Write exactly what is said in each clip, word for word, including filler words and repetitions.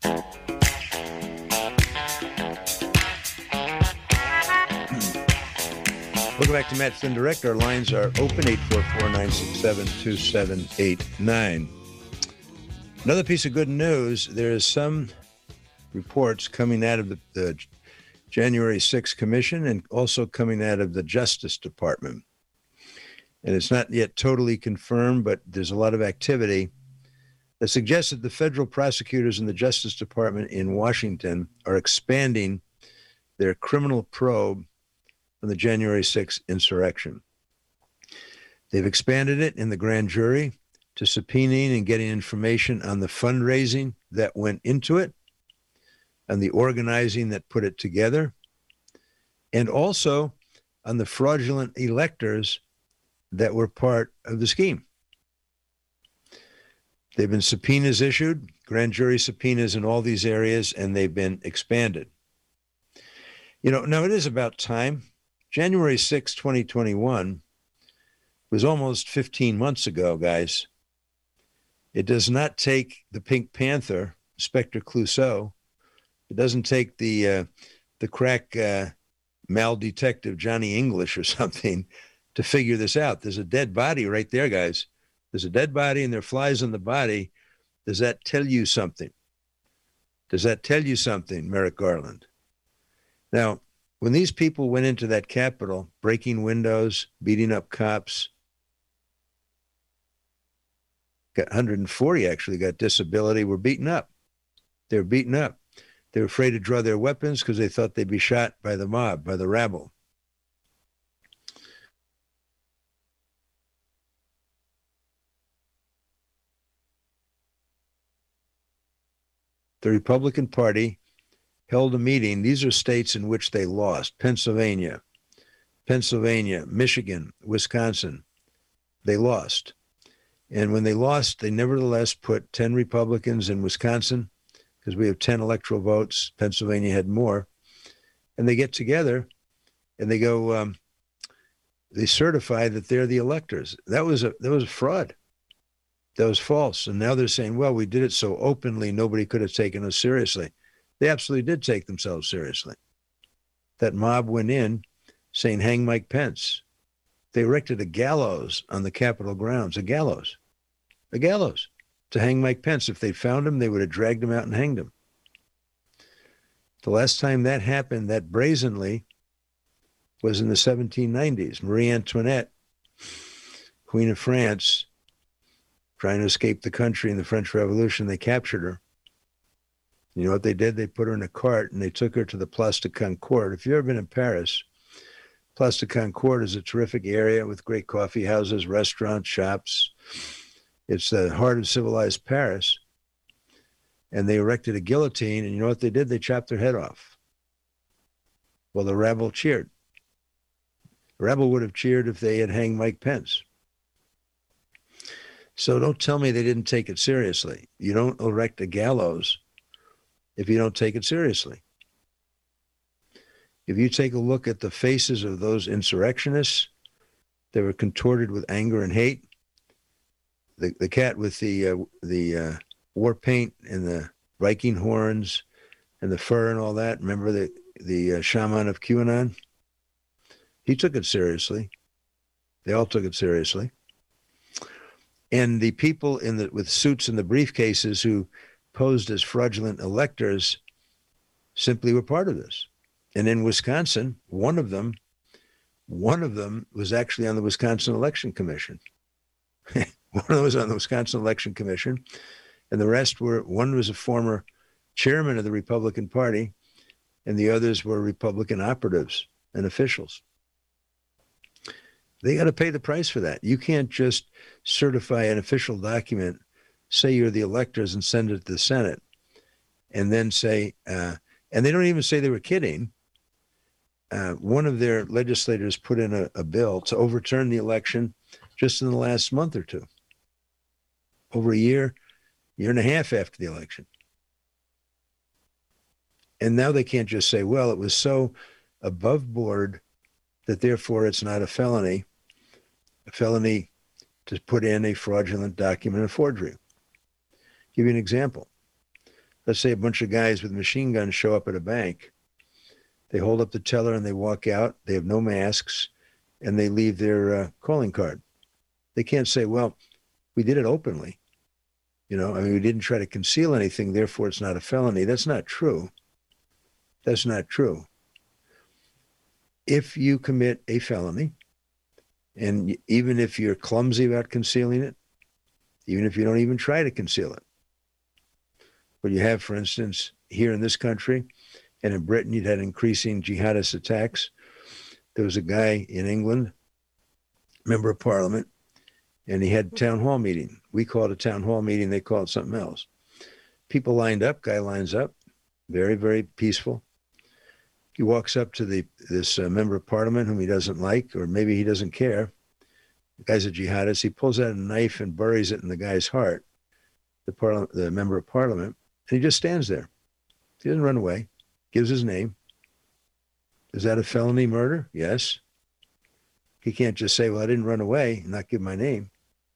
Welcome back to Matt Flynn Direct. Our lines are open, eight four four, nine six seven, two seven eight nine. Another piece of good news, there is some reports coming out of the, the January sixth Commission and also coming out of the Justice Department. And it's not yet totally confirmed, but there's a lot of activity that suggests that the federal prosecutors in the Justice Department in Washington are expanding their criminal probe on the January sixth insurrection. They've expanded it in the grand jury to subpoenaing and getting information on the fundraising that went into it, on the organizing that put it together, and also on the fraudulent electors that were part of the scheme. They've been subpoenas issued, grand jury subpoenas in all these areas, and they've been expanded. You know, now it is about time. January sixth, twenty twenty-one was almost fifteen months ago, guys. It does not take the Pink Panther, Inspector Clouseau. It doesn't take the uh, the crack uh, mal detective Johnny English or something to figure this out. There's a dead body right there, guys. There's a dead body and there are flies on the body. Does that tell you something? Does that tell you something, Merrick Garland? Now, when these people went into that Capitol, breaking windows, beating up cops, got one hundred forty actually got disability, were beaten up. They were beaten up. They were afraid to draw their weapons because they thought they'd be shot by the mob, by the rabble. The Republican Party held a meeting. These are states in which they lost. Pennsylvania, Pennsylvania, Michigan, Wisconsin. They lost. And when they lost, they nevertheless put ten Republicans in Wisconsin, because we have ten electoral votes. Pennsylvania had more. And they get together and they go, um, they certify that they're the electors. That was a, that was a fraud. That was false. And now they're saying, well, we did it so openly, nobody could have taken us seriously. They absolutely did take themselves seriously. That mob went in saying, hang Mike Pence. They erected a gallows on the Capitol grounds, a gallows, a gallows to hang Mike Pence. If they found him, they would have dragged him out and hanged him. The last time that happened, that brazenly, was in the seventeen nineties. Marie Antoinette, Queen of France, trying to escape the country in the French Revolution, they captured her. You know what they did? They put her in a cart and they took her to the Place de Concorde. If you've ever been in Paris, Place de Concorde is a terrific area with great coffee houses, restaurants, shops. It's the heart of civilized Paris. And they erected a guillotine, and you know what they did? They chopped their head off. Well, the rabble cheered. The rabble would have cheered if they had hanged Mike Pence. So don't tell me they didn't take it seriously. You don't erect a gallows if you don't take it seriously. If you take a look at the faces of those insurrectionists, they were contorted with anger and hate. The the cat with the uh, the uh, war paint and the Viking horns and the fur and all that. Remember the the uh, shaman of QAnon? He took it seriously. They all took it seriously. And the people in the with suits and the briefcases who posed as fraudulent electors simply were part of this. And in Wisconsin, one of them, one of them was actually on the Wisconsin Election Commission. One of them was on the Wisconsin Election Commission, and the rest were, one was a former chairman of the Republican Party, and the others were Republican operatives and officials. They got to pay the price for that. You can't just certify an official document, say you're the electors, and send it to the Senate, and then say, uh, and they don't even say they were kidding. Uh, one of their legislators put in a, a bill to overturn the election just in the last month or two, over a year, year and a half after the election. And now they can't just say, well, it was so above board that therefore it's not a felony, a felony to put in a fraudulent document of forgery. Give you an example. let's say a bunch of guys with machine guns show up at a bank. They hold up the teller and they walk out. They have no masks, and they leave their uh, calling card. They can't say, well, we did it openly. You know, I mean, we didn't try to conceal anything, therefore it's not a felony. That's not true. That's not true. If you commit a felony, and even if you're clumsy about concealing it, even if you don't even try to conceal it, what you have, for instance, here in this country and in Britain, you'd had increasing jihadist attacks. There was a guy in England, member of parliament, and he had a town hall meeting. We call it a town hall meeting. They call it something else. People lined up, guy lines up, very, very peaceful. He walks up to the this uh, member of parliament whom he doesn't like, or maybe he doesn't care. The guy's a jihadist. He pulls out a knife and buries it in the guy's heart, the, parla- the member of parliament, and he just stands there. He doesn't run away, gives his name. Is that a felony murder? Yes. He can't just say, well, I didn't run away and not give my name.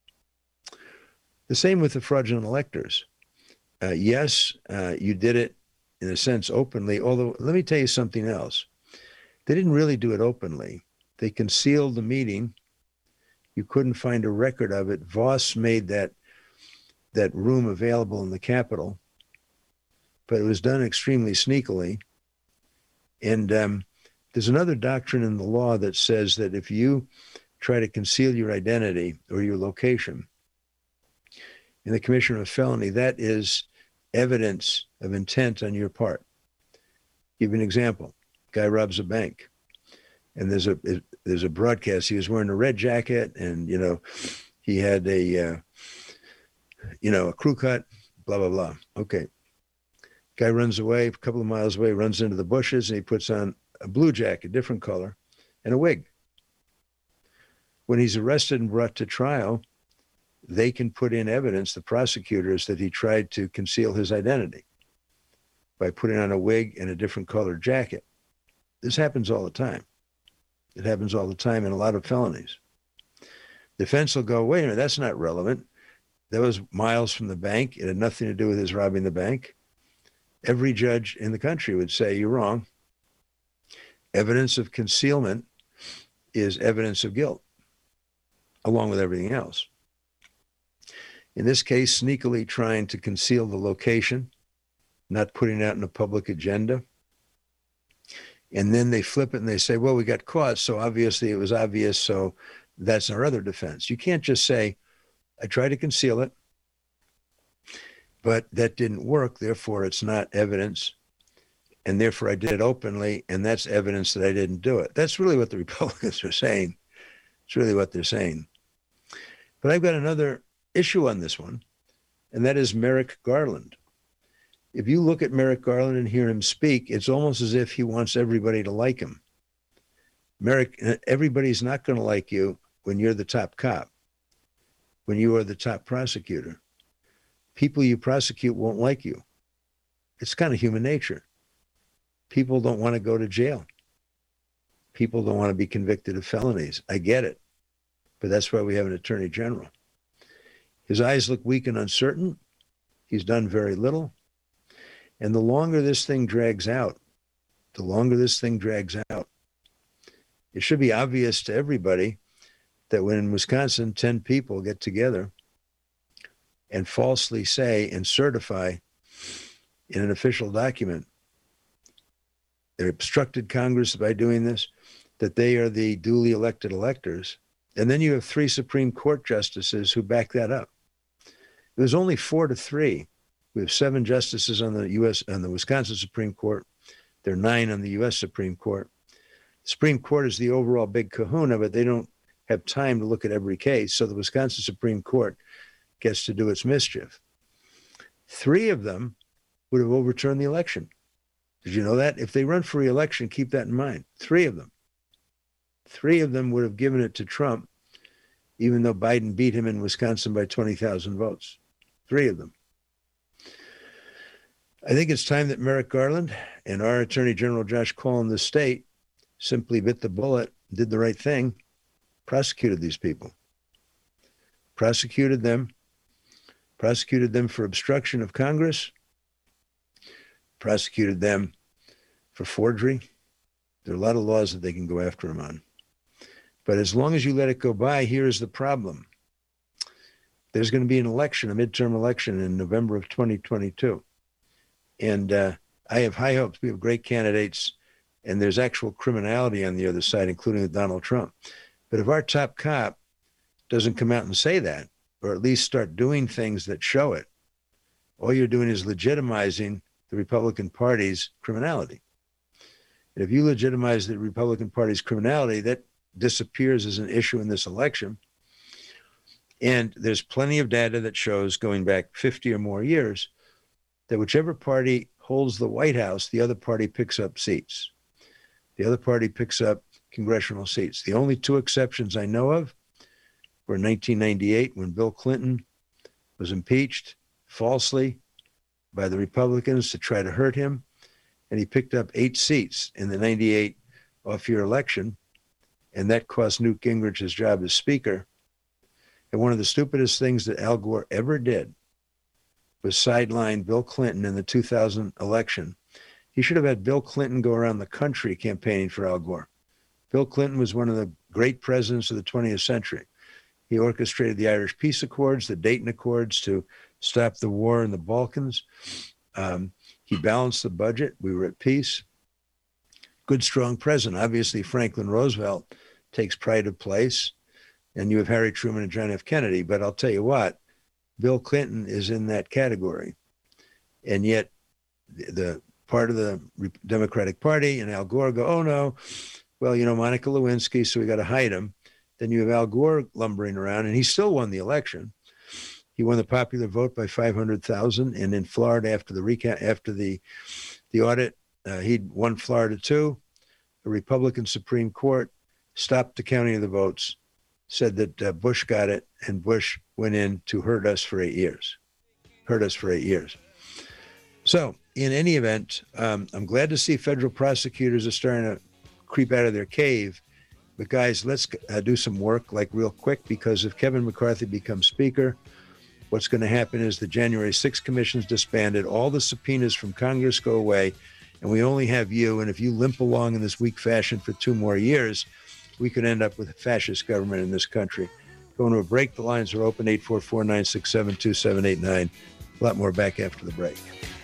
The same with the fraudulent electors. Uh, yes, uh, you did it in a sense openly, although let me tell you something else. They didn't really do it openly. They concealed the meeting. You couldn't find a record of it. Voss made that, that room available in the Capitol, but it was done extremely sneakily. And um, there's another doctrine in the law that says that if you try to conceal your identity or your location in the commission of a felony, that is evidence of intent on your part. Give you an example. Guy robs a bank, and there's a there's a broadcast. He was wearing a red jacket, and you know, he had a uh, you know a crew cut. Blah blah blah. Okay. Guy runs away a couple of miles away, runs into the bushes, and he puts on a blue jacket, different color, and a wig. When he's arrested and brought to trial, they can put in evidence, the prosecutors, that he tried to conceal his identity by putting on a wig and a different colored jacket. This happens all the time. It happens all the time in a lot of felonies. Defense will go, wait a minute, that's not relevant. That was miles from the bank. It had nothing to do with his robbing the bank. Every judge in the country would say, you're wrong. Evidence of concealment is evidence of guilt, along with everything else. In this case, sneakily trying to conceal the location, not putting it out in a public agenda. And then they flip it and they say, well, we got caught, so obviously it was obvious, so that's our other defense. You can't just say, I tried to conceal it, but that didn't work, therefore it's not evidence, and therefore I did it openly, and that's evidence that I didn't do it. That's really what the Republicans are saying. It's really what they're saying. But I've got another issue on this one, and that is Merrick Garland. If you look at Merrick Garland and hear him speak, it's almost as if he wants everybody to like him. Merrick, everybody's not going to like you when you're the top cop, when you are the top prosecutor. People you prosecute won't like you. It's kind of human nature. People don't want to go to jail. People don't want to be convicted of felonies. I get it. But that's why we have an attorney general. His eyes look weak and uncertain. He's done very little. And the longer this thing drags out, the longer this thing drags out, it should be obvious to everybody that when in Wisconsin, ten people get together and falsely say and certify in an official document, they obstructed Congress by doing this, that they are the duly elected electors. And then you have three Supreme Court justices who back that up. It was only four to three. We have seven justices on the U S on the Wisconsin Supreme Court. There are nine on the U S Supreme Court. The Supreme Court is the overall big kahuna, but they don't have time to look at every case. So the Wisconsin Supreme Court gets to do its mischief. Three of them would have overturned the election. Did you know that? If they run for re-election, keep that in mind. Three of them. Three of them would have given it to Trump, even though Biden beat him in Wisconsin by twenty thousand votes. Three of them. I think it's time that Merrick Garland and our Attorney General Josh Kaul in the state simply bit the bullet, did the right thing, prosecuted these people. Prosecuted them, prosecuted them for obstruction of Congress, prosecuted them for forgery. There are a lot of laws that they can go after him on. But as long as you let it go by, here's the problem. There's going to be an election, a midterm election in November of twenty twenty-two. And uh, I have high hopes. We have great candidates, and there's actual criminality on the other side, including with Donald Trump. But if our top cop doesn't come out and say that, or at least start doing things that show it, all you're doing is legitimizing the Republican Party's criminality. And if you legitimize the Republican Party's criminality, that disappears as an issue in this election. And there's plenty of data that shows, going back fifty or more years, that whichever party holds the White House, the other party picks up seats. The other party picks up congressional seats. The only two exceptions I know of were in nineteen ninety-eight, when Bill Clinton was impeached falsely by the Republicans to try to hurt him, and he picked up eight seats in the ninety-eight off-year election, and that cost Newt Gingrich his job as Speaker. And one of the stupidest things that Al Gore ever did was sideline Bill Clinton in the two thousand election. He should have had Bill Clinton go around the country campaigning for Al Gore. Bill Clinton was one of the great presidents of the twentieth century. He orchestrated the Irish Peace Accords, the Dayton Accords, to stop the war in the Balkans. Um, he balanced the budget. We were at peace. Good, strong president. Obviously, Franklin Roosevelt takes pride of place, and you have Harry Truman and John F. Kennedy. But I'll tell you what, Bill Clinton is in that category. And yet the part of the Democratic Party and Al Gore go, oh, no, well, you know, Monica Lewinsky, so we got to hide him. Then you have Al Gore lumbering around, and he still won the election. He won the popular vote by five hundred thousand. And in Florida, after the recount, after the the audit, uh, he'd won Florida too. The Republican Supreme Court stopped the counting of the votes, said that uh, Bush got it, and Bush went in to hurt us for eight years. Hurt us for eight years. So in any event, um, I'm glad to see federal prosecutors are starting to creep out of their cave. But guys, let's uh, do some work like real quick, because if Kevin McCarthy becomes Speaker, what's going to happen is the January sixth commission's disbanded, all the subpoenas from Congress go away, and we only have you. And if you limp along in this weak fashion for two more years, we could end up with a fascist government in this country. Going to a break. The lines are open, eight four four, nine six seven, two seven eight nine. A lot more back after the break.